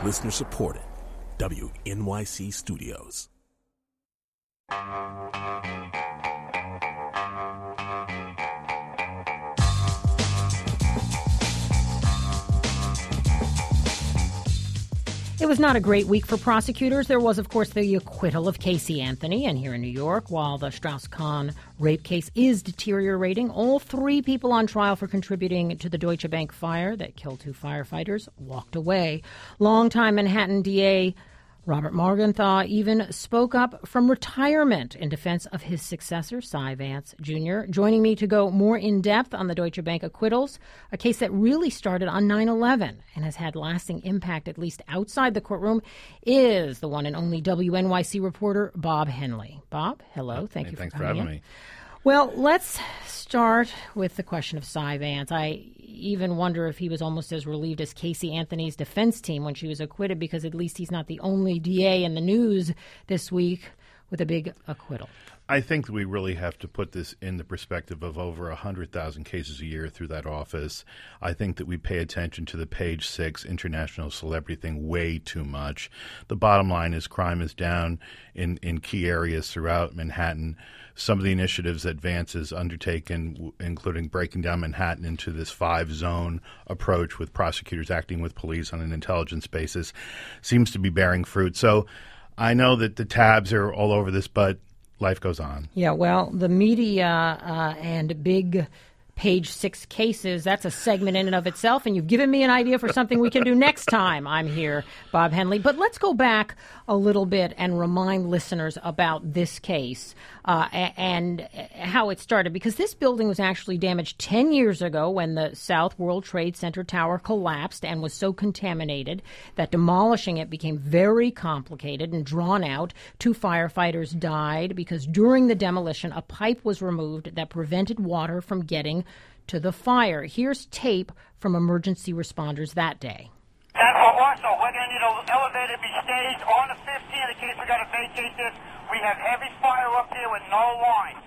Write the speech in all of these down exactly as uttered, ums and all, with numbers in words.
Listener supported. W N Y C Studios. It was not a great week for prosecutors. There was, of course, the acquittal of Casey Anthony. And here in New York, while the Strauss-Kahn rape case is deteriorating, all three people on trial for contributing to the Deutsche Bank fire that killed two firefighters walked away. Longtime Manhattan D A Robert Morgenthau even spoke up from retirement in defense of his successor, Cy Vance Junior Joining me to go more in depth on the Deutsche Bank acquittals, a case that really started on nine eleven and has had lasting impact, at least outside the courtroom, is the one and only W N Y C reporter Bob Henley. Bob, hello. Thank hey, you for thanks coming for having in. me. Well, let's start with the question of Cy Vance. I even wonder if he was almost as relieved as Casey Anthony's defense team when she was acquitted, because at least he's not the only D A in the news this week with a big acquittal. I think that we really have to put this in the perspective of over one hundred thousand cases a year through that office. I think that we pay attention to the page six international celebrity thing way too much. The bottom line is crime is down in, in key areas throughout Manhattan. Some of the initiatives that Vance has undertaken, including breaking down Manhattan into this five-zone approach with prosecutors acting with police on an intelligence basis, seems to be bearing fruit. So I know that the tabs are all over this, but life goes on. Yeah, well, the media uh, and big page six cases, that's a segment in and of itself, and you've given me an idea for something we can do next time I'm here, Bob Henley. But let's go back a little bit and remind listeners about this case uh, and how it started, because this building was actually damaged ten years ago when the South World Trade Center tower collapsed and was so contaminated that demolishing it became very complicated and drawn out. Two firefighters died because during the demolition, a pipe was removed that prevented water from getting to the fire. Here's tape from emergency responders that day. Central Marshal, we're going to need an elevator to be staged on the fifteenth in case we got to vacate this. We have heavy fire up here with no line.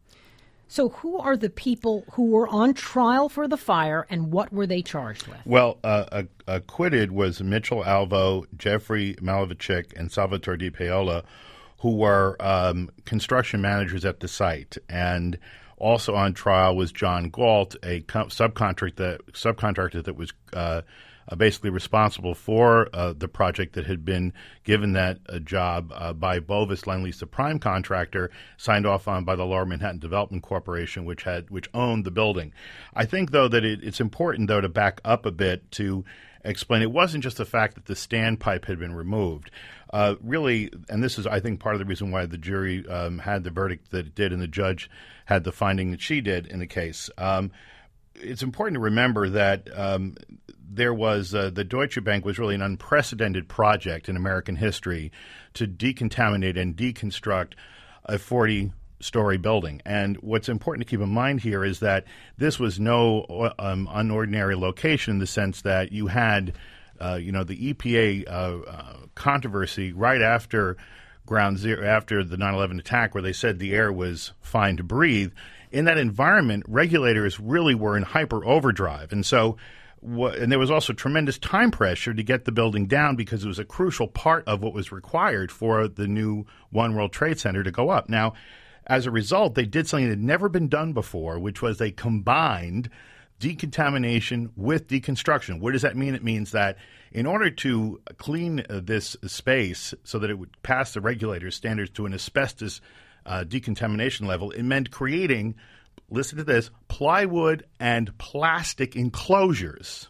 So who are the people who were on trial for the fire, and what were they charged with? Well, uh, acquitted was Mitchell Alvo, Jeffrey Malavichik, and Salvatore Di Paola, who were um, construction managers at the site. And also on trial was John Galt, a co- subcontract that, subcontractor that was uh, uh, basically responsible for uh, the project that had been given that uh, job uh, by Bovis Lendlease, the prime contractor, signed off on by the Lower Manhattan Development Corporation, which had which owned the building. I think, though, that it, it's important, though, to back up a bit to explain it wasn't just the fact that the standpipe had been removed. Uh, really, and this is, I think, part of the reason why the jury um, had the verdict that it did and the judge had the finding that she did in the case. Um, it's important to remember that um, there was uh, the Deutsche Bank was really an unprecedented project in American history to decontaminate and deconstruct a forty-story building. And what's important to keep in mind here is that this was no um, unordinary location in the sense that you had Uh, you know, the E P A uh, uh, controversy right after Ground Zero, after the nine eleven attack, where they said the air was fine to breathe. In that environment, regulators really were in hyper overdrive. And so, wh- and there was also tremendous time pressure to get the building down because it was a crucial part of what was required for the new One World Trade Center to go up. Now, as a result, they did something that had never been done before, which was they combined decontamination with deconstruction. What does that mean? It means that in order to clean uh, this space so that it would pass the regulator's standards to an asbestos uh, decontamination level, it meant creating, listen to this, plywood and plastic enclosures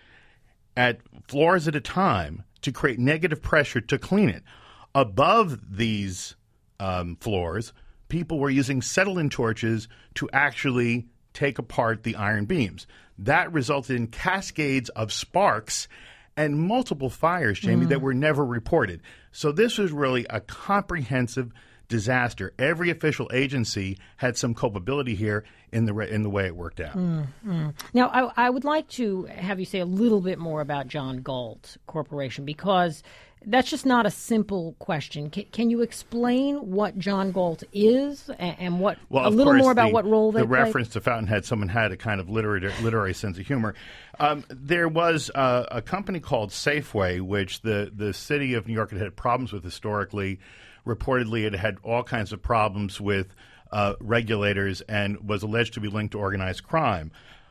at floors at a time to create negative pressure to clean it. Above these um, floors, people were using acetylene torches to actually take apart the iron beams. That resulted in cascades of sparks and multiple fires, Jamie, mm. that were never reported. So this was really a comprehensive disaster. Every official agency had some culpability here in the in the way it worked out. Mm-hmm. Now, I, I would like to have you say a little bit more about John Galt Corporation, because that's just not a simple question. Can, can you explain what John Galt is and, and what well, a little course, more about the, what role they the played? reference to Fountainhead, someone had a kind of literary, literary sense of humor. Um, there was uh, a company called Safeway, which the, the city of New York had had problems with historically. Reportedly, it had all kinds of problems with uh, regulators and was alleged to be linked to organized crime.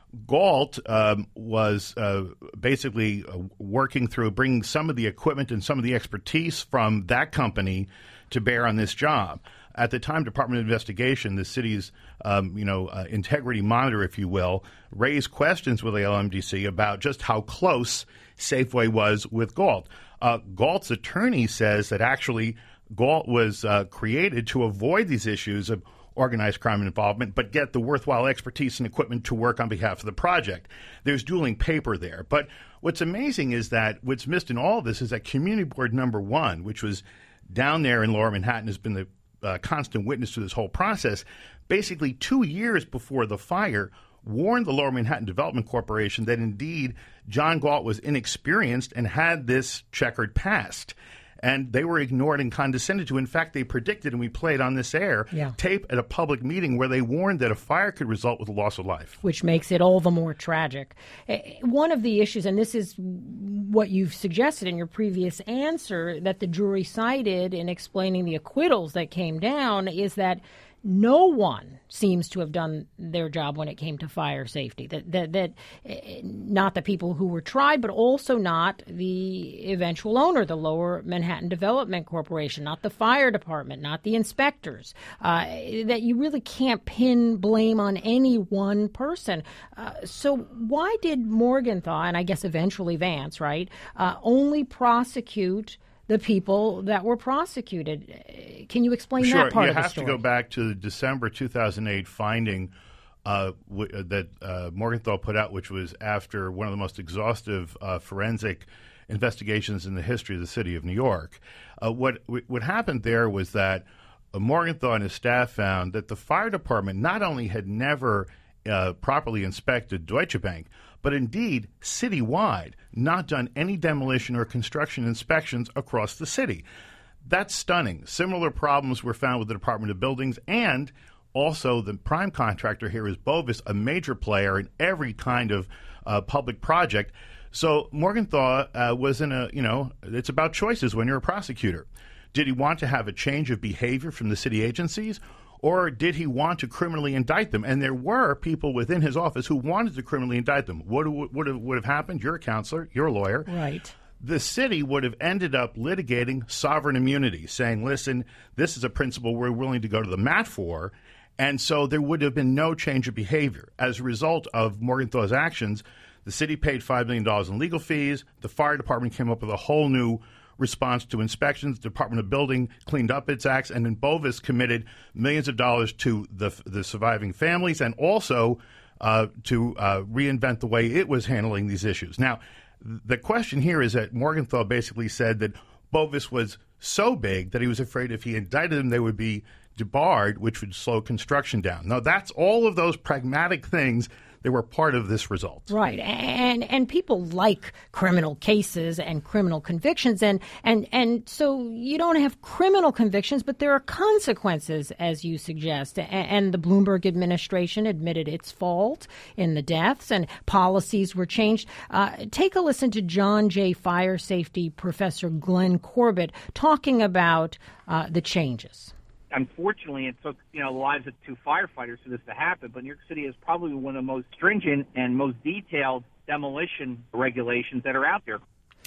Galt um, was uh, basically uh, working through bringing some of the equipment and some of the expertise from that company to bear on this job. At the time, Department of Investigation, the city's um, you know uh, integrity monitor, if you will, raised questions with the L M D C about just how close Safeway was with Galt. Uh, Galt's attorney says that actually Galt was uh, created to avoid these issues of organized crime involvement, but get the worthwhile expertise and equipment to work on behalf of the project. There's dueling paper there. But what's amazing is that what's missed in all of this is that Community Board Number One, which was down there in Lower Manhattan, has been the uh, constant witness to this whole process, basically two years before the fire, warned the Lower Manhattan Development Corporation that indeed John Galt was inexperienced and had this checkered past. And they were ignored and condescended to. In fact, they predicted, and we played on this air, yeah. tape at a public meeting where they warned that a fire could result with the loss of life. Which makes it all the more tragic. One of the issues, and this is what you've suggested in your previous answer, that the jury cited in explaining the acquittals that came down, is that no one seems to have done their job when it came to fire safety. That, that, that not the people who were tried, but also not the eventual owner, the Lower Manhattan Development Corporation, not the fire department, not the inspectors. Uh, that you really can't pin blame on any one person. Uh, so why did Morgenthau, and I guess eventually Vance, right, uh, only prosecute the people that were prosecuted? Can you explain sure. that part you of the have story? to go back to the December two thousand eight finding uh, w- that uh, Morgenthau put out, which was after one of the most exhaustive uh, forensic investigations in the history of the city of New York. Uh, what what happened there was that uh, Morgenthau and his staff found that the fire department not only had never uh, properly inspected Deutsche Bank, but indeed, citywide, not done any demolition or construction inspections across the city. That's stunning. Similar problems were found with the Department of Buildings, and also the prime contractor here is Bovis, a major player in every kind of uh, public project. So Morgenthau uh, was in a, you know, it's about choices when you're a prosecutor. Did he want to have a change of behavior from the city agencies? Or did he want to criminally indict them? And there were people within his office who wanted to criminally indict them. What would have, would have happened? You're a counselor. You're a lawyer. Right. The city would have ended up litigating sovereign immunity, saying, listen, this is a principle we're willing to go to the mat for. And so there would have been no change of behavior. As a result of Morgenthau's actions, the city paid five million dollars in legal fees. The fire department came up with a whole new response to inspections. The Department of Building cleaned up its acts, and then Bovis committed millions of dollars to the the surviving families and also uh, to uh, reinvent the way it was handling these issues. Now, the question here is that Morgenthau basically said that Bovis was so big that he was afraid if he indicted them, they would be debarred, which would slow construction down. Now, that's all of those pragmatic things that were part of this result. Right. And and people like criminal cases and criminal convictions. And, and, and so you don't have criminal convictions, but there are consequences, as you suggest. And, and the Bloomberg administration admitted its fault in the deaths, and policies were changed. Uh, take a listen to John Jay Fire Safety Professor Glenn Corbett talking about uh, the changes. Unfortunately, it took, you know, the lives of two firefighters for this to happen, but New York City is probably one of the most stringent and most detailed demolition regulations that are out there.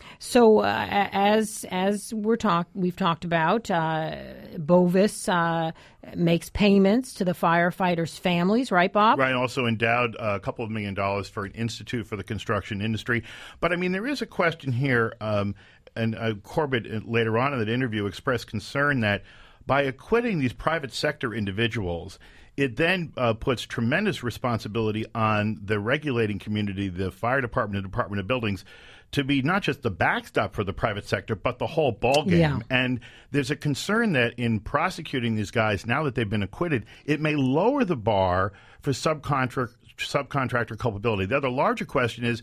So, uh, as as we're talk, we've talked about, uh, Bovis uh, makes payments to the firefighters' families, right, Bob? Right. Also endowed a couple of million dollars for an institute for the construction industry. But I mean, there is a question here, um, and uh, Corbett later on in that interview expressed concern that by acquitting these private sector individuals, it then uh, puts tremendous responsibility on the regulating community, the fire department, the Department of Buildings, to be not just the backstop for the private sector, but the whole ballgame. Yeah. And there's a concern that in prosecuting these guys, now that they've been acquitted, it may lower the bar for subcontract, subcontractor culpability. The other larger question is,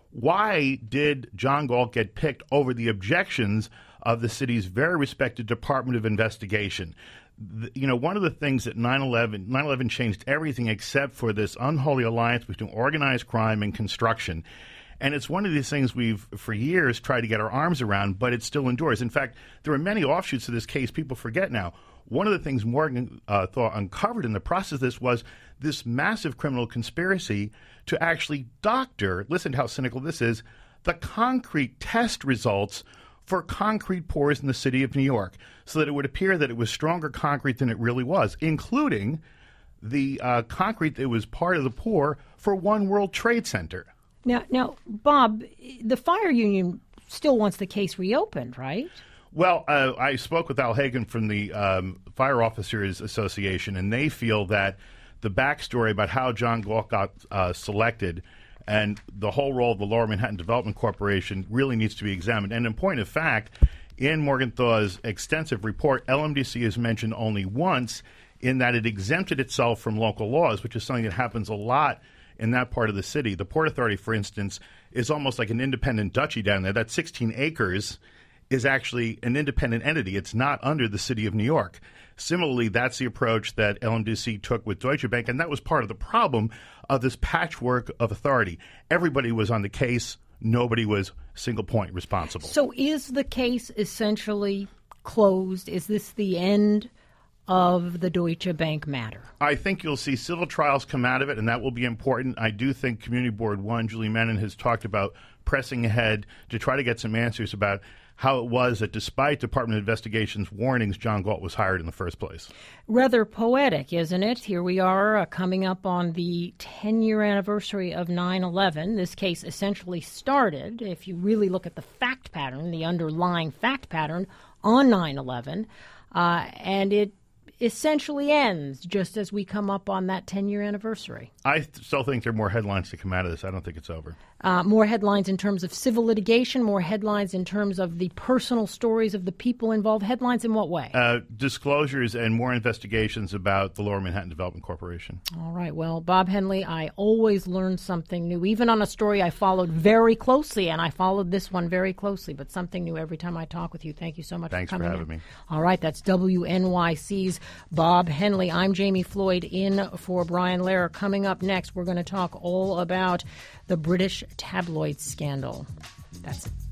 why did John Galt get picked over the objections of the city's very respected Department of Investigation? The, you know, one of the things that nine eleven, nine eleven changed everything except for this unholy alliance between organized crime and construction. And it's one of these things we've, for years, tried to get our arms around, but it still endures. In fact, there are many offshoots of this case people forget now. One of the things Morgan uh, thought uncovered in the process of this was this massive criminal conspiracy to actually doctor, listen to how cynical this is, the concrete test results for concrete pours in the city of New York, so that it would appear that it was stronger concrete than it really was, including the uh, concrete that was part of the pour for One World Trade Center. Now, now, Bob, the fire union still wants the case reopened, right? Well, uh, I spoke with Al Hagen from the um, Fire Officers Association, and they feel that the backstory about how John Galt got uh, selected and the whole role of the Lower Manhattan Development Corporation really needs to be examined. And in point of fact, in Morgenthau's extensive report, L M D C is mentioned only once in that it exempted itself from local laws, which is something that happens a lot in that part of the city. The Port Authority, for instance, is almost like an independent duchy down there. That sixteen acres is actually an independent entity. It's not under the city of New York. Similarly, that's the approach that L M D C took with Deutsche Bank, and that was part of the problem of this patchwork of authority. Everybody was on the case. Nobody was single point responsible. So is the case essentially closed? Is this the end of the Deutsche Bank matter? I think you'll see civil trials come out of it, and that will be important. I do think Community Board one, Julie Menon, has talked about pressing ahead to try to get some answers about how it was that despite Department of Investigation's warnings, John Galt was hired in the first place. Rather poetic, isn't it? Here we are uh, coming up on the ten-year anniversary of nine eleven. This case essentially started, if you really look at the fact pattern, the underlying fact pattern, on nine eleven, uh, and it essentially ends just as we come up on that ten-year anniversary. I th- still think there are more headlines to come out of this. I don't think it's over. Uh, more headlines in terms of civil litigation, more headlines in terms of the personal stories of the people involved. Headlines in what way? Uh, disclosures and more investigations about the Lower Manhattan Development Corporation. All right. Well, Bob Henley, I always learn something new, even on a story I followed very closely, and I followed this one very closely, but something new every time I talk with you. Thank you so much Thanks for coming for having in. me. All right. That's W N Y C's Bob Henley. I'm Jamie Floyd in for Brian Lehrer. Coming up next, we're going to talk all about the British tabloid scandal. That's it.